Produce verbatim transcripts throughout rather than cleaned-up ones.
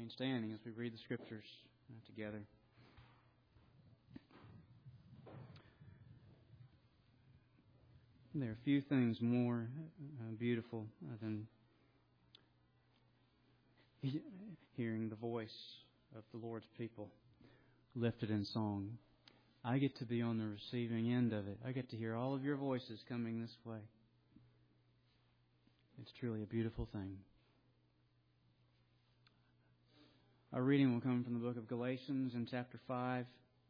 remain standing as we read the Scriptures uh, together. There are few things more uh, beautiful uh, than he- hearing the voice of the Lord's people lifted in song. I get to be on the receiving end of it. I get to hear all of your voices coming this way. It's truly a beautiful thing. Our reading will come from the book of Galatians in chapter five.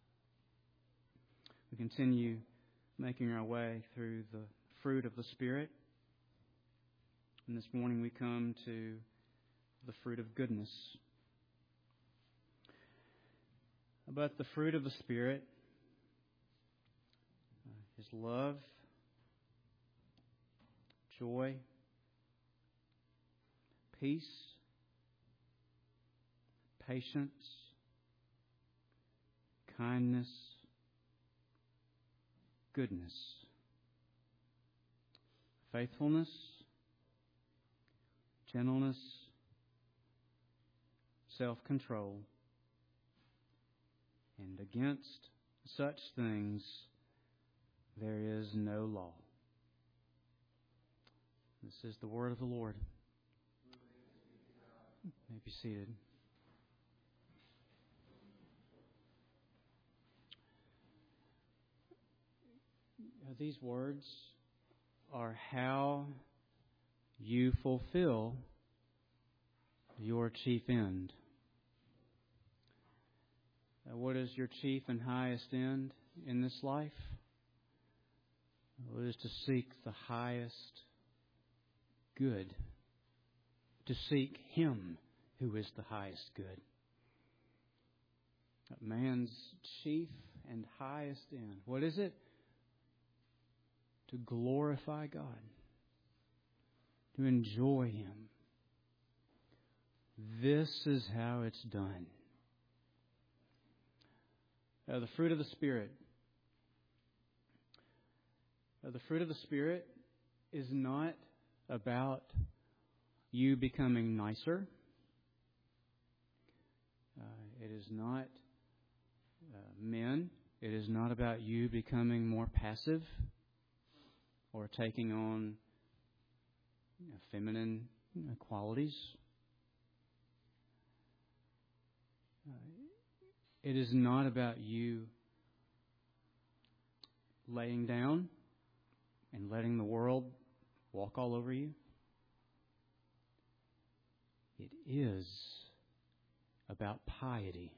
We continue making our way through the fruit of the Spirit. And this morning we come to the fruit of goodness. But the fruit of the Spirit uh, is love, joy, peace, patience, kindness, goodness, faithfulness, gentleness, self-control. And against such things there is no law. This is the word of the Lord. You may be seated. These words are how you fulfill your chief end. Uh, what is your chief and highest end in this life? Well, it is to seek the highest good. To seek Him who is the highest good. Man's chief and highest end. What is it? To glorify God. To enjoy Him. This is how it's done. Uh, the fruit of the Spirit. Uh, the fruit of the Spirit is not about you becoming nicer. Uh, it is not uh, men. It is not about you becoming more passive or taking on you know, feminine you know, qualities. Uh, it is not about you laying down and letting the world walk all over you. It is about piety.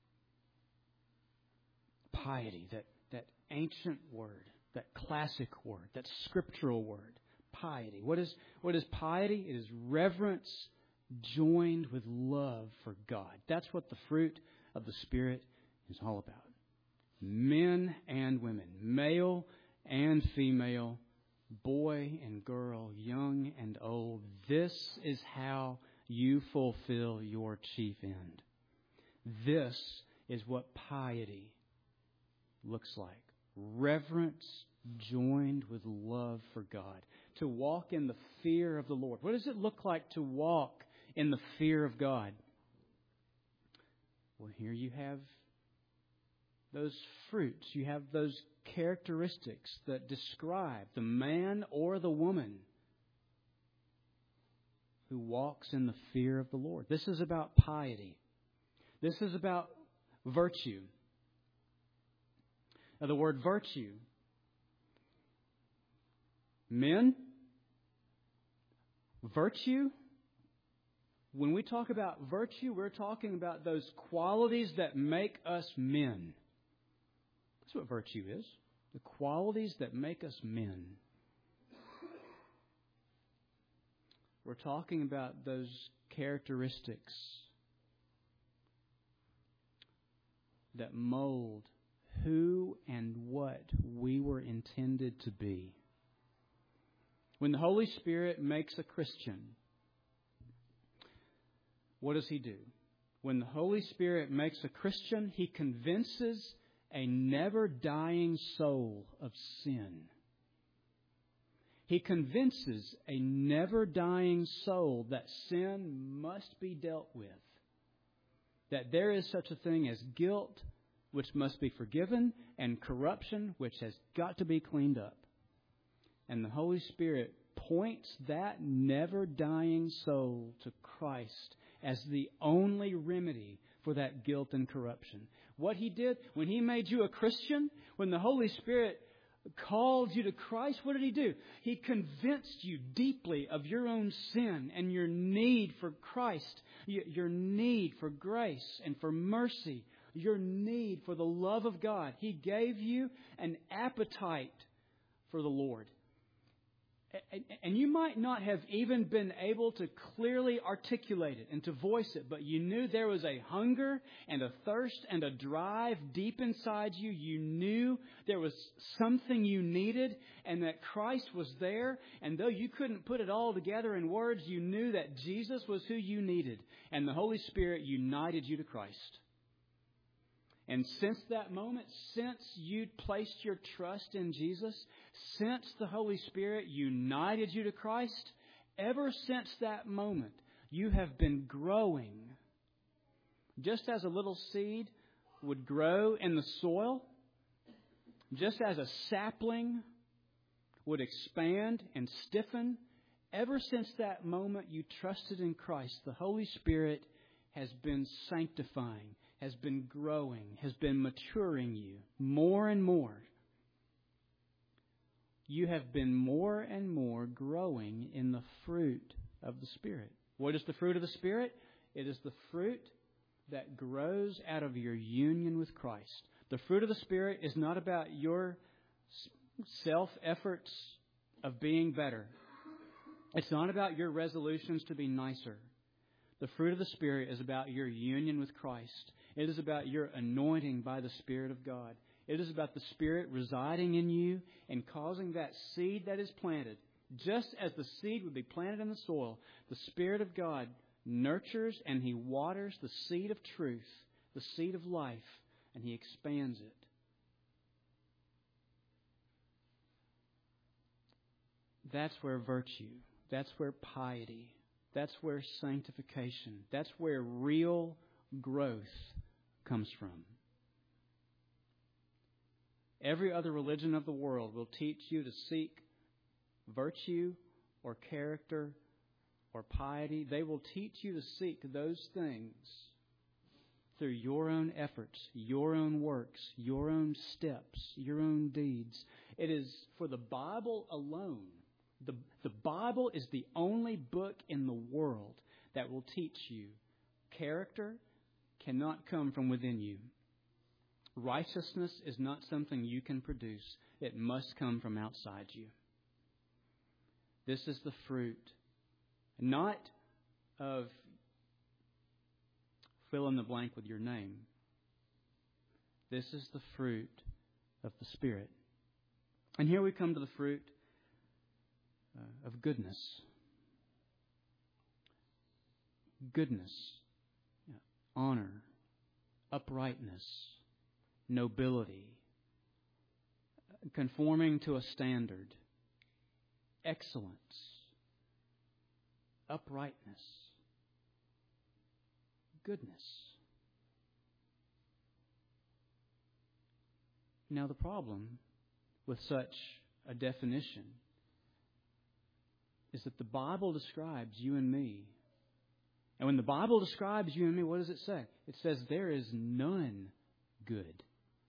Piety, that, that ancient word, that classic word, that scriptural word, piety. What is, what is piety? It is reverence joined with love for God. That's what the fruit of the Spirit is all about. Men and women, male and female, boy and girl, young and old. This is how you fulfill your chief end. This is what piety looks like. Reverence joined with love for God. To walk in the fear of the Lord. What does it look like to walk in the fear of God? Well, here you have those fruits. You have those characteristics that describe the man or the woman who walks in the fear of the Lord. This is about piety. This is about virtue. Now, the word virtue. Men, virtue, when we talk about virtue, we're talking about those qualities that make us men. That's what virtue is. The qualities that make us men. We're talking about those characteristics that mold who and what we were intended to be. When the Holy Spirit makes a Christian, what does He do? When the Holy Spirit makes a Christian, He convinces a never-dying soul of sin. He convinces a never-dying soul that sin must be dealt with. that there is such a thing as guilt, which must be forgiven, and corruption, which has got to be cleaned up. And the Holy Spirit points that never-dying soul to Christ as the only remedy for that guilt and corruption. What He did when He made you a Christian, when the Holy Spirit called you to Christ, what did He do? He convinced you deeply of your own sin and your need for Christ, your need for grace and for mercy, your need for the love of God. He gave you an appetite for the Lord. And you might not have even been able to clearly articulate it and to voice it, but you knew there was a hunger and a thirst and a drive deep inside you. You knew there was something you needed and that Christ was there. And though you couldn't put it all together in words, you knew that Jesus was who you needed. And the Holy Spirit united you to Christ. And since that moment, since you placed your trust in Jesus, since the Holy Spirit united you to Christ, ever since that moment, you have been growing. Just as a little seed would grow in the soil, just as a sapling would expand and stiffen, ever since that moment you trusted in Christ, the Holy Spirit has been sanctifying, has been growing, has been maturing you more and more. You have been more and more growing in the fruit of the Spirit. What is the fruit of the Spirit? It is the fruit that grows out of your union with Christ. The fruit of the Spirit is not about your self-efforts of being better. It's not about your resolutions to be nicer. The fruit of the Spirit is about your union with Christ. It is about your anointing by the Spirit of God. It is about the Spirit residing in you and causing that seed that is planted. Just as the seed would be planted in the soil, the Spirit of God nurtures and He waters the seed of truth, the seed of life, and He expands it. That's where virtue, that's where piety, that's where sanctification, that's where real growth comes from. Every other religion of the world will teach you to seek virtue or character or piety. They will teach you to seek those things through your own efforts, your own works, your own steps, your own deeds. It is for the Bible alone. The, the Bible is the only book in the world that will teach you character cannot come from within you. Righteousness is not something you can produce. It must come from outside you. This is the fruit, not of fill in the blank with your name. This is the fruit of the Spirit. And here we come to the fruit uh, of goodness. Goodness, honor, uprightness, nobility, conforming to a standard, excellence, uprightness, goodness. Now, the problem with such a definition is that the Bible describes you and me. And when the Bible describes you and me, what does it say? It says there is none good.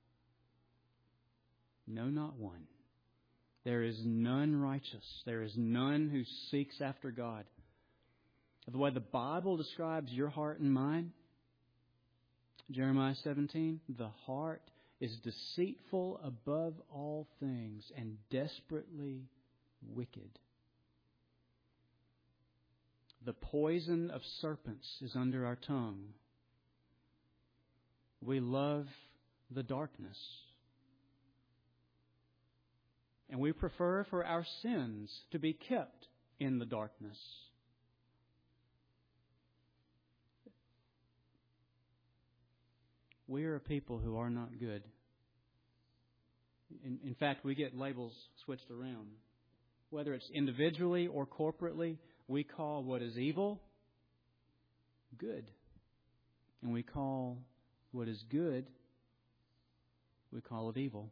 No, not one. There is none righteous. There is none who seeks after God. The way the Bible describes your heart and mine, Jeremiah seventeen, the heart is deceitful above all things and desperately wicked. The poison of serpents is under our tongue. We love the darkness. And we prefer for our sins to be kept in the darkness. We are a people who are not good. In, in fact, we get labels switched around. Whether it's individually or corporately, we call what is evil good. And we call what is good, we call it evil.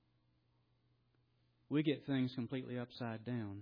We get things completely upside down.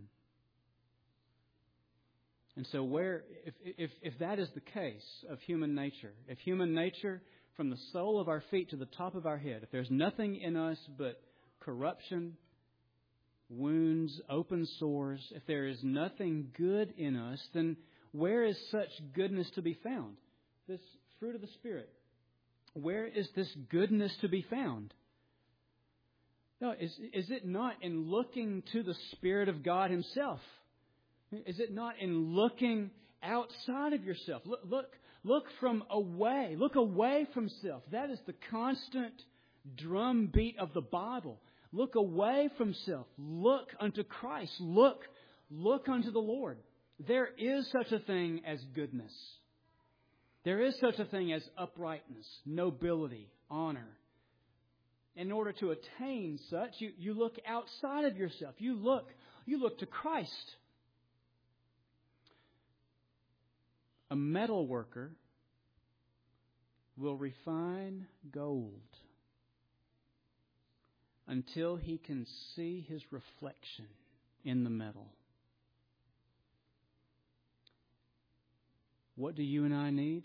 And so where, if, if, if that is the case of human nature, if human nature from the sole of our feet to the top of our head, if there's nothing in us but corruption, wounds, open sores, if there is nothing good in us, then where is such goodness to be found? This fruit of the Spirit. Where is this goodness to be found? No, is, is it not in looking to the Spirit of God Himself? Is it not in looking outside of yourself? Look, look, look from away. Look away from self. That is the constant drumbeat of the Bible. Look away from self. Look unto Christ. Look, look unto the Lord. There is such a thing as goodness. There is such a thing as uprightness, nobility, honor. In order to attain such, you, you look outside of yourself. You look, you look to Christ. A metal worker will refine gold until he can see his reflection in the metal. What do you and I need?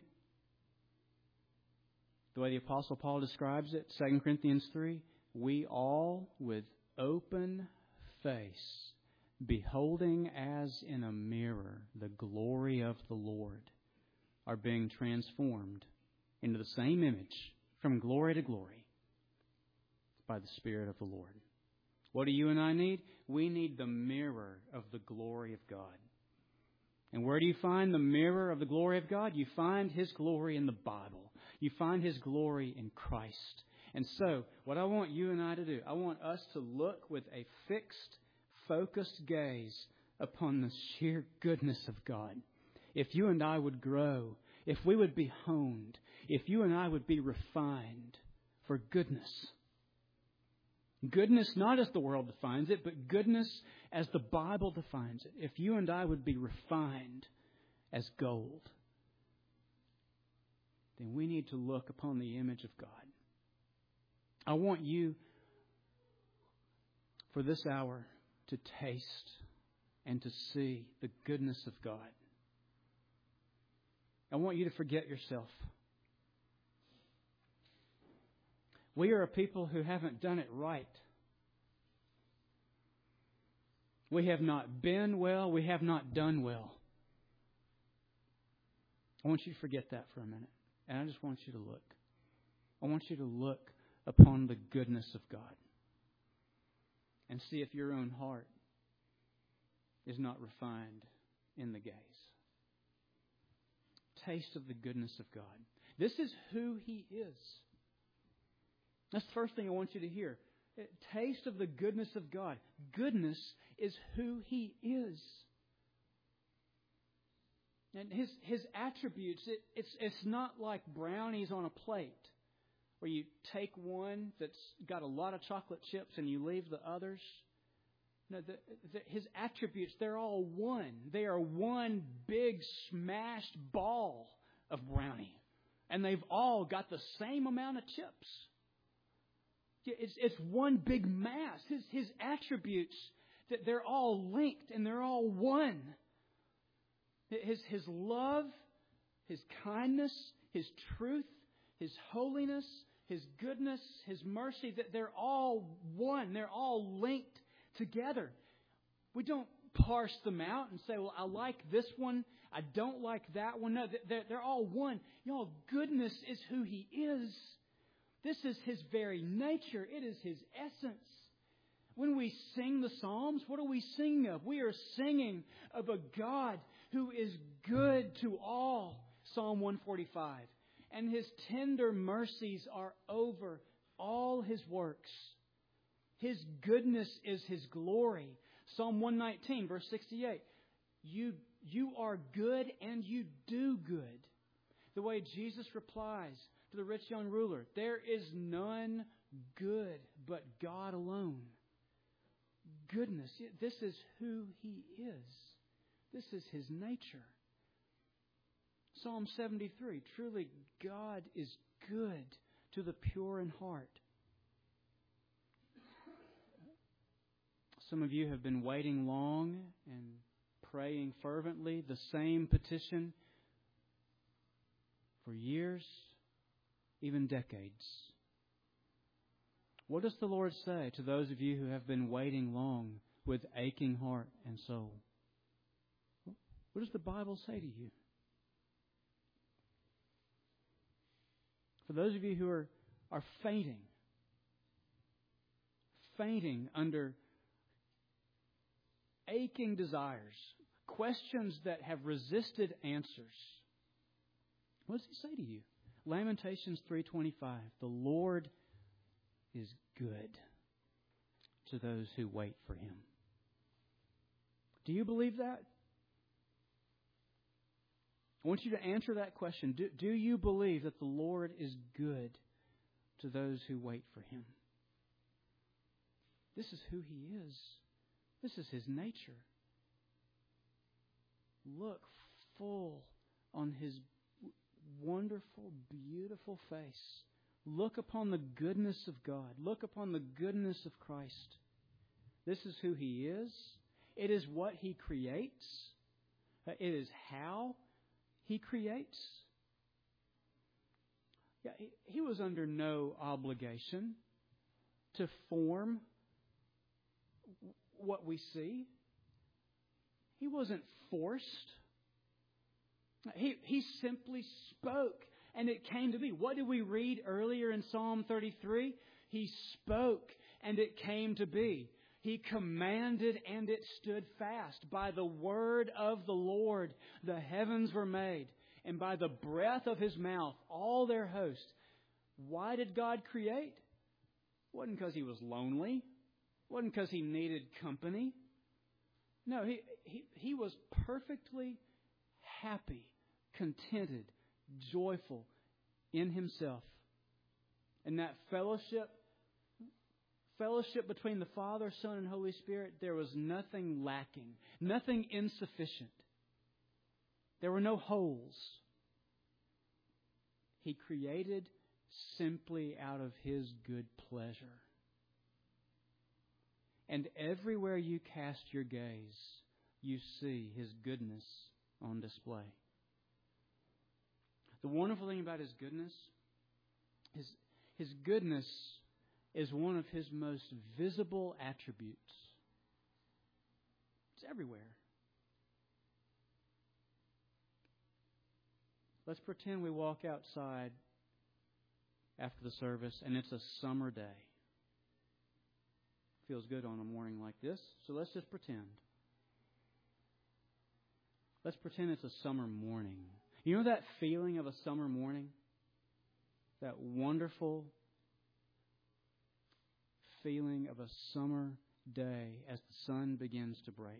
The way the Apostle Paul describes it, Second Corinthians three, we all with open face, beholding as in a mirror the glory of the Lord, are being transformed into the same image from glory to glory by the Spirit of the Lord. What do you and I need? We need the mirror of the glory of God. And where do you find the mirror of the glory of God? You find His glory in the Bible. You find His glory in Christ. And so, what I want you and I to do, I want us to look with a fixed, focused gaze upon the sheer goodness of God. If you and I would grow, if we would be honed, if you and I would be refined for goodness. Goodness not as the world defines it, but goodness as the Bible defines it. If you and I would be refined as gold, then we need to look upon the image of God. I want you, for this hour, to taste and to see the goodness of God. I want you to forget yourself. We are a people who haven't done it right. We have not been well. We have not done well. I want you to forget that for a minute. And I just want you to look. I want you to look upon the goodness of God. And see if your own heart is not refined in the gaze. Taste of the goodness of God. This is who He is. That's the first thing I want you to hear. Taste of the goodness of God. Goodness is who He is. And His His attributes, it, it's, it's not like brownies on a plate where you take one that's got a lot of chocolate chips and you leave the others. No, the, the, His attributes, they're all one. They are one big smashed ball of brownie. And they've all got the same amount of chips. It's, it's one big mass. His, his attributes, that they're all linked and they're all one. His, his love, His kindness, His truth, His holiness, His goodness, His mercy, that they're all one. They're all linked together. We don't parse them out and say, well, I like this one. I don't like that one. No, they're, they're all one. Y'all, goodness is who He is. This is His very nature. It is His essence. When we sing the Psalms, what are we singing of? We are singing of a God who is good to all. Psalm one forty-five. And His tender mercies are over all His works. His goodness is His glory. Psalm one nineteen, verse sixty-eight. You, you are good and you do good. The way Jesus replies to the rich young ruler, there is none good but God alone. Goodness, this is who He is. This is His nature. Psalm seventy-three, truly God is good to the pure in heart. Some of you have been waiting long and praying fervently the same petition for years, even decades. What does the Lord say to those of you who have been waiting long with aching heart and soul? What does the Bible say to you? For those of you who are, are fainting, fainting under aching desires, questions that have resisted answers, what does He say to you? Lamentations three twenty-five, the Lord is good to those who wait for Him. Do you believe that? I want you to answer that question. Do, do you believe that the Lord is good to those who wait for Him? This is who He is. This is His nature. Look full on His wonderful, beautiful face. Look upon the goodness of God. Look upon the goodness of Christ. This is who He is. It is what He creates. It is how He creates. Yeah, he, he was under no obligation to form what we see. He wasn't forced. He, he simply spoke, and it came to be. What did we read earlier in Psalm thirty-three? He spoke, and it came to be. He commanded, and it stood fast. By the word of the Lord, the heavens were made, and by the breath of His mouth, all their host. Why did God create? It wasn't because He was lonely. It wasn't because He needed company. No, he, he, he was perfectly happy, contented, joyful in Himself. And that fellowship, fellowship between the Father, Son, and Holy Spirit, there was nothing lacking, nothing insufficient. There were no holes. He created simply out of His good pleasure. And everywhere you cast your gaze, you see His goodness on display. The wonderful thing about His goodness is His goodness is one of His most visible attributes. It's everywhere. Let's pretend we walk outside after the service and it's a summer day. Feels good on a morning like this, so let's just pretend. Let's pretend it's a summer morning. You know that feeling of a summer morning? That wonderful feeling of a summer day as the sun begins to break.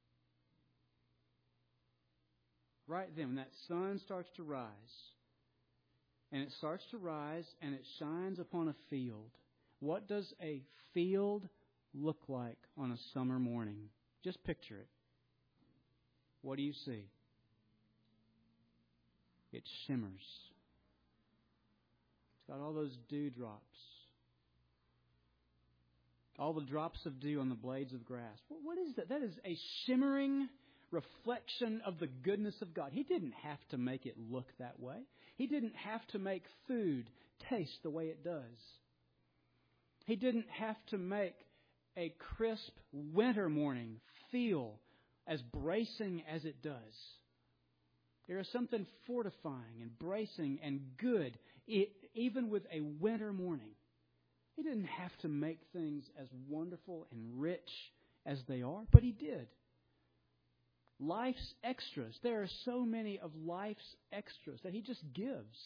Right then, when that sun starts to rise, and it starts to rise and it shines upon a field, what does a field look like on a summer morning? Just picture it. What do you see? It shimmers. It's got all those dewdrops. All the drops of dew on the blades of grass. What is that? That is a shimmering reflection of the goodness of God. He didn't have to make it look that way. He didn't have to make food taste the way it does. He didn't have to make a crisp winter morning feel as bracing as it does. There is something fortifying and bracing and good, even with a winter morning. He didn't have to make things as wonderful and rich as they are, but He did. Life's extras. There are so many of life's extras that He just gives.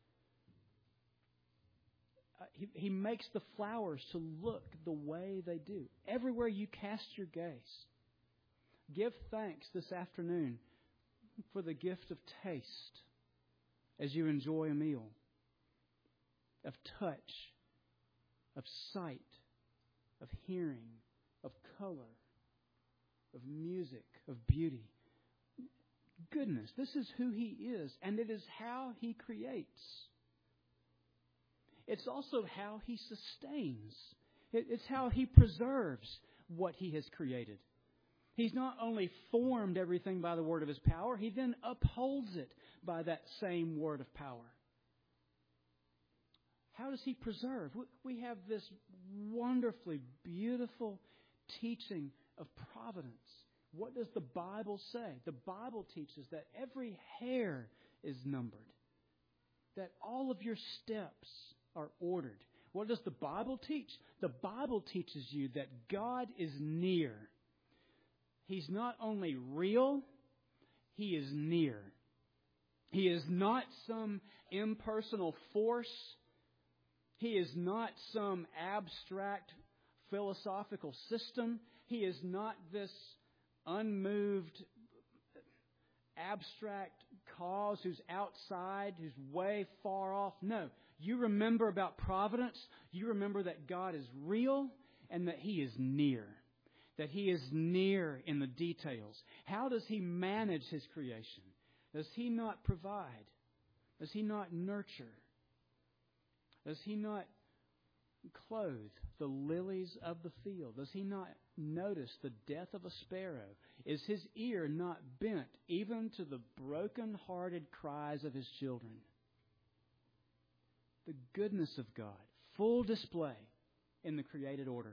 Uh, he, he makes the flowers to look the way they do. Everywhere you cast your gaze, give thanks this afternoon for the gift of taste as you enjoy a meal, of touch, of sight, of hearing, of color, of music, of beauty. goodness. This is who He is, and it is how He creates. It's also how He sustains. It's how He preserves what He has created. He's not only formed everything by the word of His power, He then upholds it by that same word of power. How does He preserve? We have this wonderfully beautiful teaching of providence. What does the Bible say? The Bible teaches that every hair is numbered, that all of your steps are ordered. What does the Bible teach? The Bible teaches you that God is near. He's not only real, He is near. He is not some impersonal force. He is not some abstract philosophical system. He is not this unmoved, abstract cause who's outside, who's way far off. No. You remember about providence. You remember that God is real and that He is near. That He is near in the details. How does He manage His creation? Does He not provide? Does He not nurture? Does He not clothe the lilies of the field? Does He not notice the death of a sparrow? Is His ear not bent even to the broken-hearted cries of His children? The goodness of God, full display in the created order.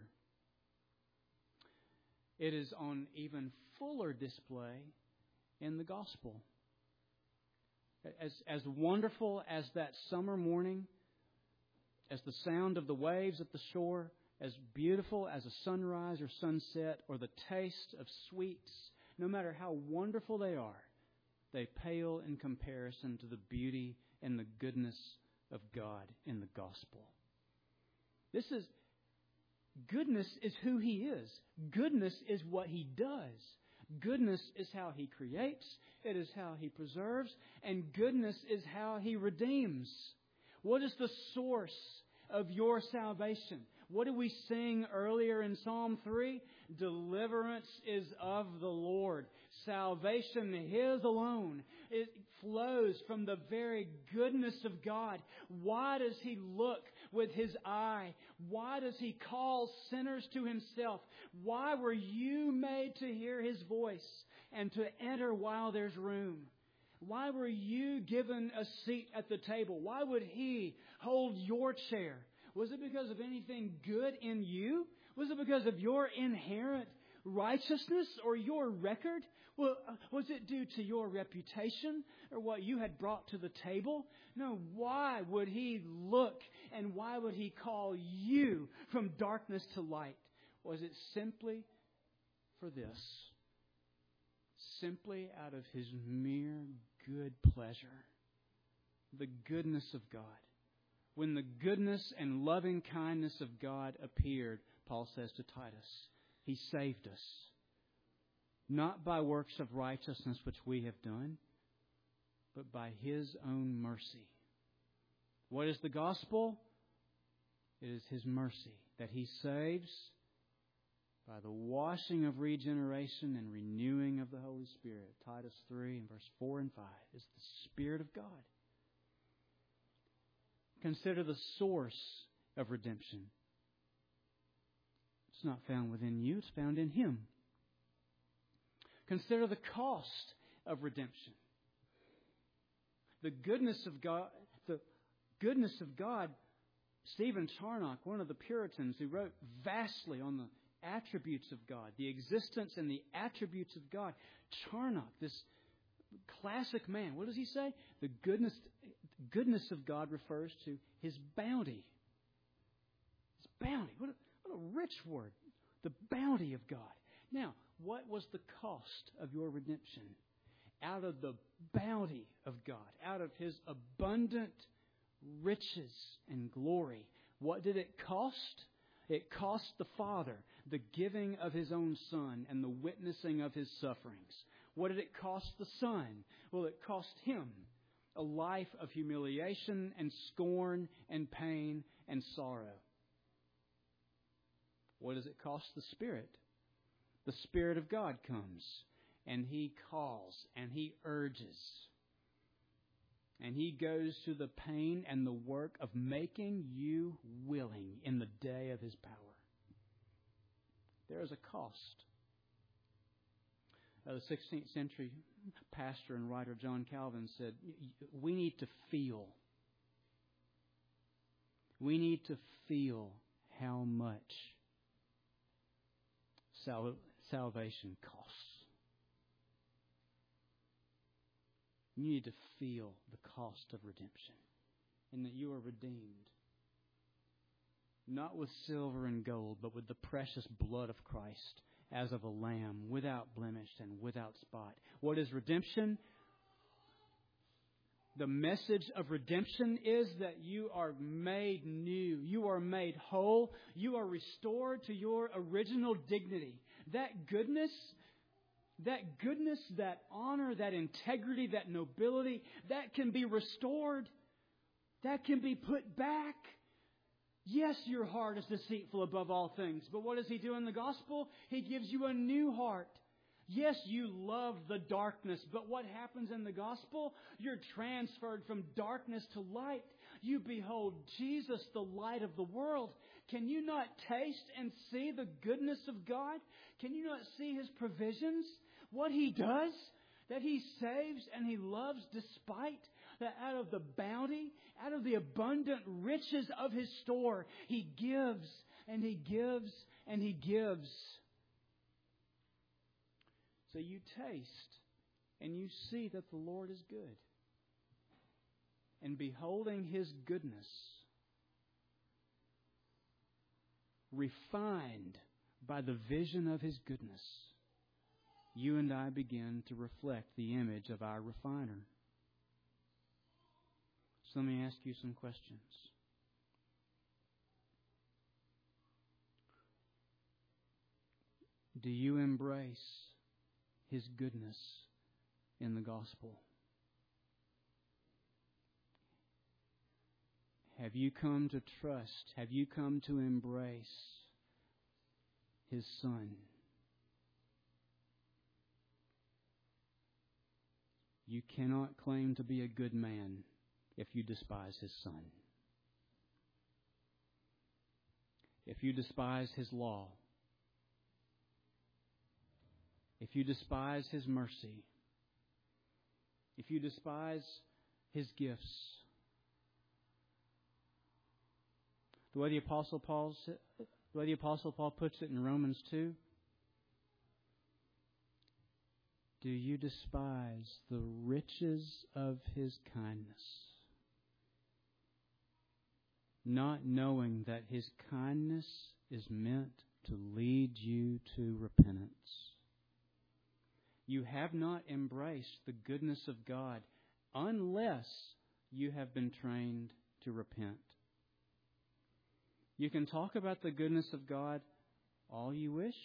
It is on even fuller display in the gospel. As, as wonderful as that summer morning, as the sound of the waves at the shore, as beautiful as a sunrise or sunset, or the taste of sweets, no matter how wonderful they are, they pale in comparison to the beauty and the goodness of God in the gospel. This is, goodness is who He is. Goodness is what He does. Goodness is how He creates. It is how He preserves. And goodness is how He redeems. What is the source of your salvation? What did we sing earlier in Psalm three? Deliverance is of the Lord. Salvation, His alone. It flows from the very goodness of God. Why does He look with His eye? Why does He call sinners to Himself? Why were you made to hear His voice and to enter while there's room? Why were you given a seat at the table? Why would He hold your chair? Was it because of anything good in you? Was it because of your inherent righteousness or your record? Well, was it due to your reputation or what you had brought to the table? No, why would He look and why would He call you from darkness to light? Was it simply for this? Simply out of His mere good pleasure. The goodness of God. When the goodness and loving kindness of God appeared, Paul says to Titus, He saved us. Not by works of righteousness which we have done, but by His own mercy. What is the gospel? It is His mercy that He saves by the washing of regeneration and renewing of the Holy Spirit. Titus three and verse four and five is the Spirit of God. Consider the source of redemption. It's not found within you, it's found in Him. Consider the cost of redemption. The goodness of God, the goodness of God, Stephen Charnock, one of the Puritans who wrote vastly on the attributes of God, the existence and the attributes of God. Charnock, this classic man, what does he say? The goodness, goodness of God refers to His bounty. His bounty. What a, what a rich word. The bounty of God. Now, what was the cost of your redemption? Out of the bounty of God, out of His abundant riches and glory, what did it cost? It cost the Father the giving of His own Son and the witnessing of His sufferings. What did it cost the Son? Well, it cost Him a life of humiliation and scorn and pain and sorrow. What does it cost the Spirit? The Spirit of God comes and He calls and He urges. And He goes to the pain and the work of making you willing in the day of His power. There is a cost. Uh, the sixteenth century pastor and writer John Calvin said, we need to feel. We need to feel how much sal- salvation costs. You need to feel the cost of redemption and that you are redeemed. Not with silver and gold, but with the precious blood of Christ as of a lamb, without blemish and without spot. What is redemption? The message of redemption is that you are made new. You are made whole. You are restored to your original dignity. That goodness, that goodness, that honor, that integrity, that nobility, that can be restored. That can be put back. Yes, your heart is deceitful above all things. But what does He do in the gospel? He gives you a new heart. Yes, you love the darkness, but what happens in the gospel? You're transferred from darkness to light. You behold Jesus, the light of the world. Can you not taste and see the goodness of God? Can you not see His provisions? What He does? That He saves and He loves despite that out of the bounty, out of the abundant riches of His store, He gives and He gives and He gives. So you taste and you see that the Lord is good. And beholding His goodness, refined by the vision of His goodness, you and I begin to reflect the image of our refiner. So let me ask you some questions. Do you embrace His goodness in the gospel? Have you come to trust? Have you come to embrace His Son? You cannot claim to be a good man if you despise His Son. If you despise His law, if you despise His mercy, if you despise His gifts, the way the Apostle Paul, the way the Apostle Paul puts it in Romans two, do you despise the riches of His kindness, not knowing that His kindness is meant to lead you to repentance? You have not embraced the goodness of God unless you have been trained to repent. You can talk about the goodness of God all you wish,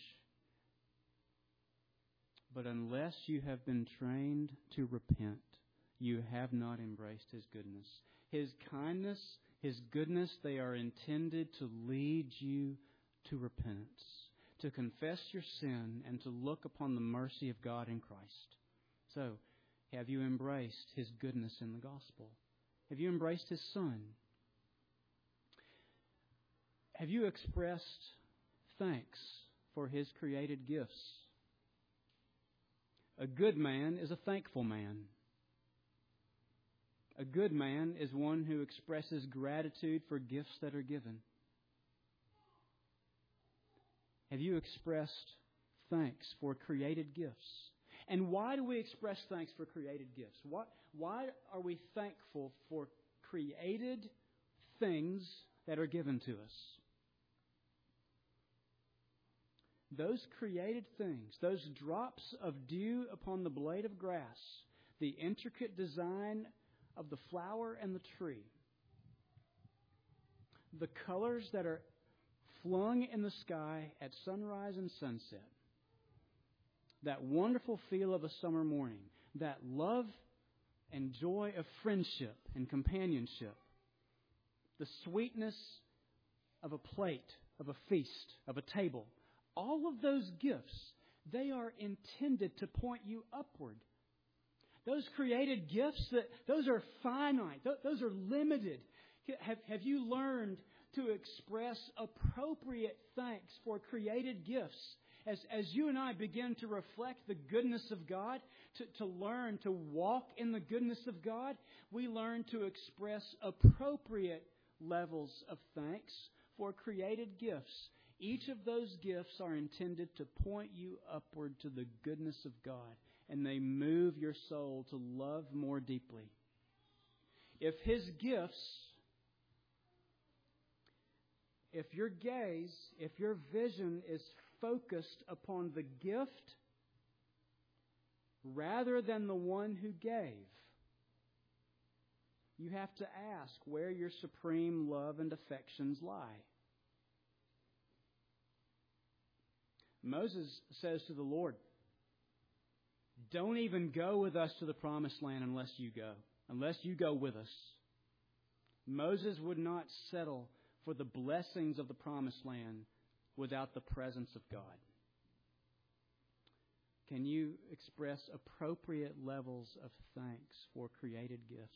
but unless you have been trained to repent, you have not embraced His goodness. His kindness, His goodness, they are intended to lead you to repentance, to confess your sin and to look upon the mercy of God in Christ. So, have you embraced His goodness in the gospel? Have you embraced His Son? Have you expressed thanks for His created gifts? A good man is a thankful man. A good man is one who expresses gratitude for gifts that are given. Have you expressed thanks for created gifts? And why do we express thanks for created gifts? What, why are we thankful for created things that are given to us? Those created things, those drops of dew upon the blade of grass, the intricate design of the flower and the tree, the colors that are flung in the sky at sunrise and sunset, that wonderful feel of a summer morning, that love and joy of friendship and companionship, the sweetness of a plate, of a feast, of a table, all of those gifts, They are intended to point you upward. Those created gifts, that those are finite. Those are limited. Have, have you learned to express appropriate thanks for created gifts? As, as you and I begin to reflect the goodness of God, to, to learn to walk in the goodness of God, we learn to express appropriate levels of thanks for created gifts. Each of those gifts are intended to point you upward to the goodness of God, and they move your soul to love more deeply. If His gifts, if your gaze, if your vision is focused upon the gift rather than the one who gave, you have to ask where your supreme love and affections lie. Moses says to the Lord, "Don't even go with us to the promised land unless you go, unless you go with us." Moses would not settle for the blessings of the promised land without the presence of God. Can you express appropriate levels of thanks for created gifts?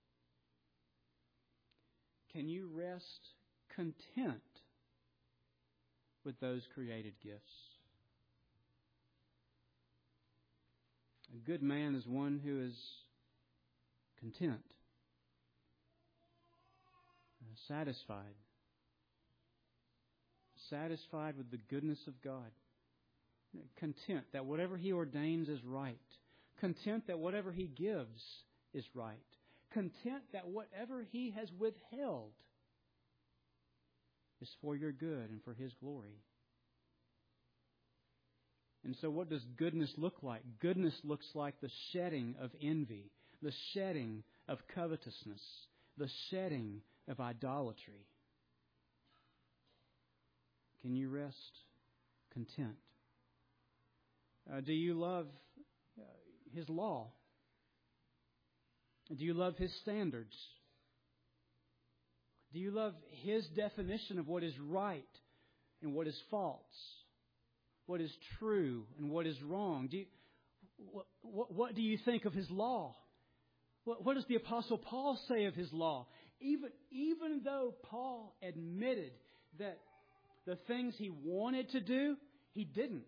Can you rest content with those created gifts? A good man is one who is content, satisfied, satisfied with the goodness of God, content that whatever He ordains is right, content that whatever He gives is right, content that whatever He has withheld is for your good and for His glory. And so what does goodness look like? Goodness looks like the shedding of envy, the shedding of covetousness, the shedding of idolatry. Can you rest content? Uh, do you love uh, His law? Do you love His standards? Do you love His definition of what is right and what is false? What is true and what is wrong? Do you, what, what, what do you think of His law? What, what does the Apostle Paul say of His law? Even, even though Paul admitted that the things he wanted to do, he didn't.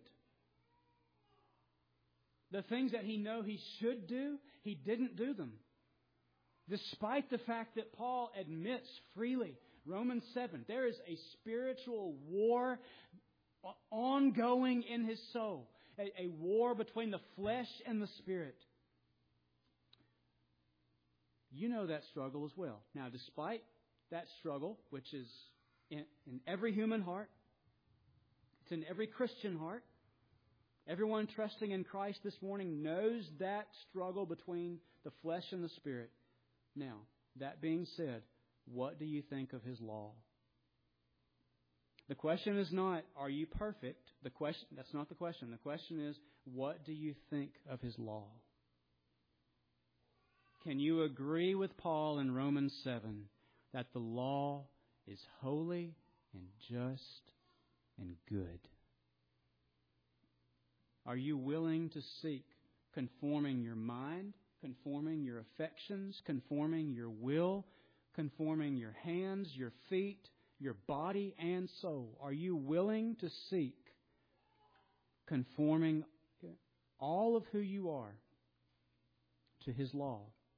The things that he know he should do, he didn't do them. Despite the fact that Paul admits freely, Romans seven, there is a spiritual war ongoing in his soul. A, a war between the flesh and the spirit. You know that struggle as well. Now, despite that struggle, which is in, in every human heart, it's in every Christian heart, everyone trusting in Christ this morning knows that struggle between the flesh and the spirit. Now, that being said, what do you think of His law? The question is not, are you perfect? The question, that's not the question. The question is, what do you think of His law? Can you agree with Paul in Romans seven that the law is holy and just and good? Are you willing to seek conforming your mind, conforming your affections, conforming your will, conforming your hands, your feet, your body and soul? Are you willing to seek conforming all of who you are to His law?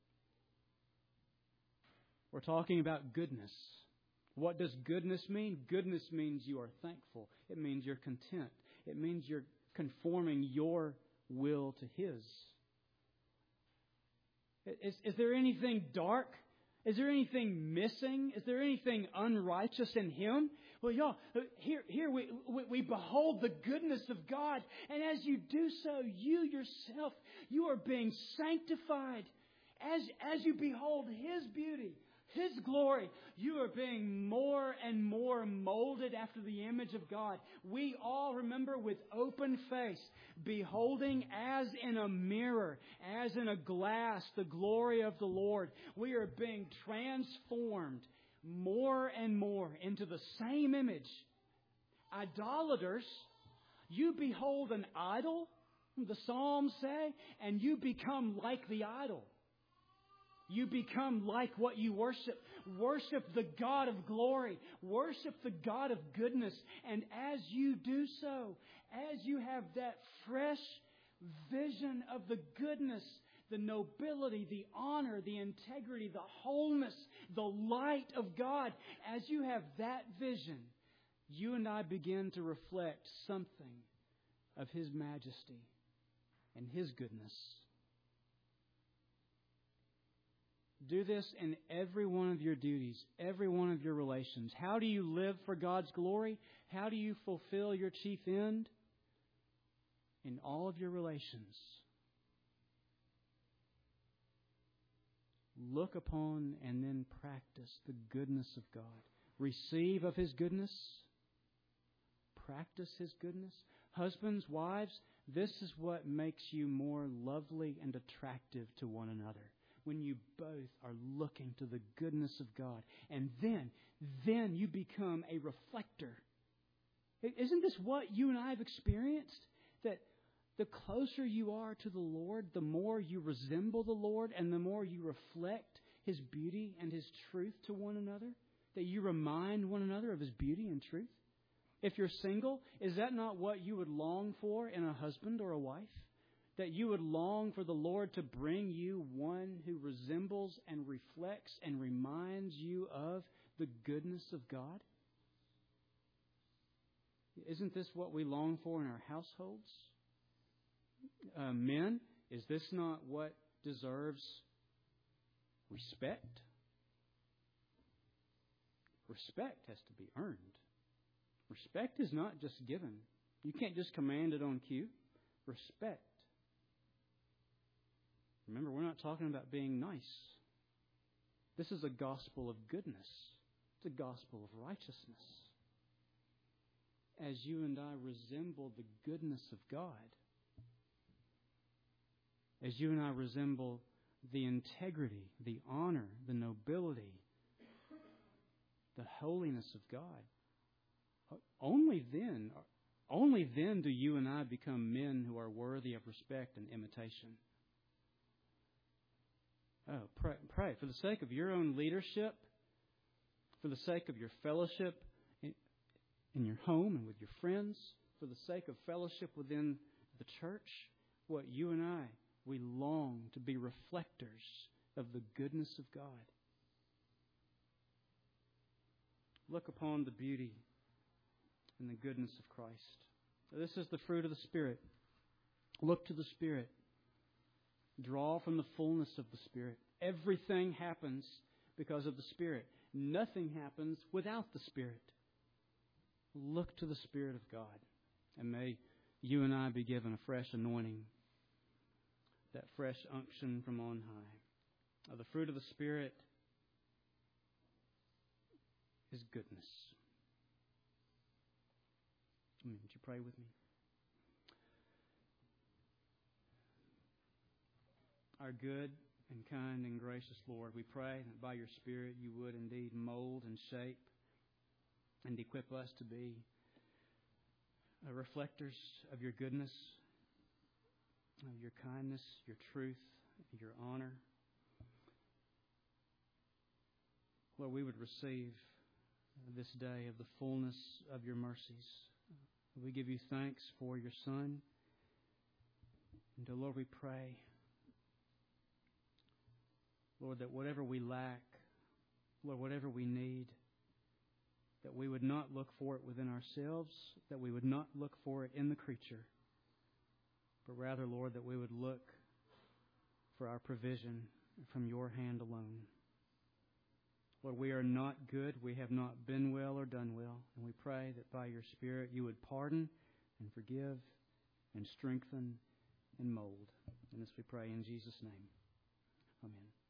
We're talking about goodness. What does goodness mean? Goodness means you are thankful. It means you're content. It means you're conforming your will to His. Is, is there anything dark? Is there anything missing? Is there anything unrighteous in Him? Well, y'all, here, here we, we, we behold the goodness of God. And as you do so, you yourself, you are being sanctified. As, as you behold His beauty, His glory, you are being more and more molded after the image of God. We all, remember, with open face, beholding as in a mirror, as in a glass, the glory of the Lord. We are being transformed more and more into the same image. Idolaters, You behold an idol, the Psalms say, and you become like the idol. You become like what you worship. Worship the God of glory. Worship the God of goodness. And as you do so, as you have that fresh vision of the goodness, the nobility, the honor, the integrity, the wholeness, the light of God, as you have that vision, you and I begin to reflect something of His majesty and His goodness. Do this in every one of your duties, every one of your relations. How do you live for God's glory? How do you fulfill your chief end? In all of your relations. Look upon and then practice the goodness of God. Receive of His goodness. Practice His goodness. Husbands, wives, this is what makes you more lovely and attractive to one another. When you both are looking to the goodness of God. And then, then you become a reflector. Isn't this what you and I have experienced? That the closer you are to the Lord, the more you resemble the Lord and the more you reflect His beauty and His truth to one another. That you remind one another of His beauty and truth. If you're single, is that not what you would long for in a husband or a wife? That you would long for the Lord to bring you one who resembles and reflects and reminds you of the goodness of God? Isn't this what we long for in our households? Uh, men, is this not what deserves respect? Respect has to be earned. Respect is not just given. You can't just command it on cue. Respect. Remember, we're not talking about being nice. This is a gospel of goodness. It's a gospel of righteousness. As you and I resemble the goodness of God, as you and I resemble the integrity, the honor, the nobility, the holiness of God, only then, only then do you and I become men who are worthy of respect and imitation. Oh, pray, pray. For the sake of your own leadership, for the sake of your fellowship in, in your home and with your friends, for the sake of fellowship within the church, what you and I, we long to be reflectors of the goodness of God. Look upon the beauty and the goodness of Christ. This is the fruit of the Spirit. Look to the Spirit. Draw from the fullness of the Spirit. Everything happens because of the Spirit. Nothing happens without the Spirit. Look to the Spirit of God. And may you and I be given a fresh anointing, that fresh unction from on high. Uh, the fruit of the Spirit is goodness. Would you pray with me? Our good and kind and gracious Lord, we pray that by your Spirit you would indeed mold and shape and equip us to be uh, reflectors of your goodness, of your kindness, your truth, your honor. Lord, we would receive this day of the fullness of your mercies. We give you thanks for your Son. And, oh Lord, we pray, Lord, that whatever we lack, Lord, whatever we need, that we would not look for it within ourselves, that we would not look for it in the creature, but rather, Lord, that we would look for our provision from your hand alone. Lord, we are not good. We have not been well or done well. And we pray that by your Spirit you would pardon and forgive and strengthen and mold. And this we pray in Jesus' name. Amen.